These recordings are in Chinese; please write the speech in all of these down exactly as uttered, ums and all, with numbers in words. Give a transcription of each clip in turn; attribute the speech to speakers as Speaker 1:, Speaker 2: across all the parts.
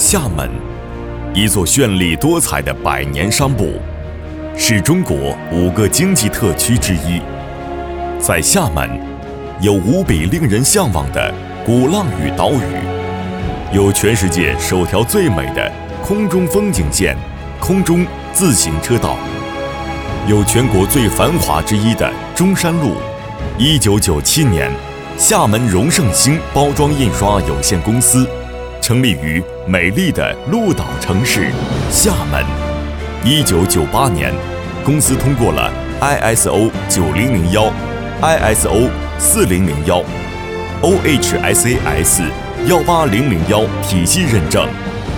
Speaker 1: 厦门，一座绚丽多彩的百年商埠，是中国五个经济特区之一。在厦门，有无比令人向往的鼓浪屿岛屿，有全世界首条最美的空中风景线——空中自行车道，有全国最繁华之一的中山路。一九九七年，厦门荣盛兴包装印刷有限公司成立于美丽的鹭岛城市厦门。一九九八年，公司通过了 I S O 九零零一、I S O 四零零一、O H S A S 一八零零一体系认证。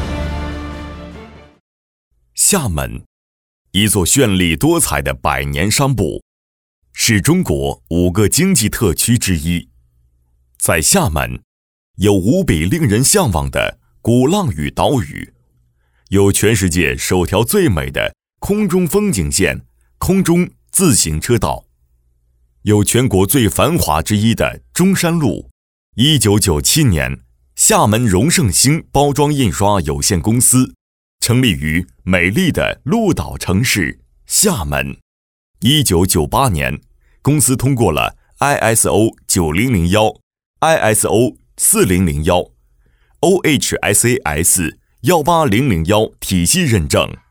Speaker 1: 厦门，一座绚丽多彩的百年商埠，是中国五个经济特区之一。在厦门，有无比令人向往的鼓浪屿岛屿，有全世界首条最美的空中风景线——空中自行车道，有全国最繁华之一的中山路。一九九七年，厦门荣盛兴包装印刷有限公司成立于美丽的鹭岛城市厦门。一九九八年，公司通过了 I S O 九零零一、I S O 四零零一、O H S A S 一八零零一体系认证。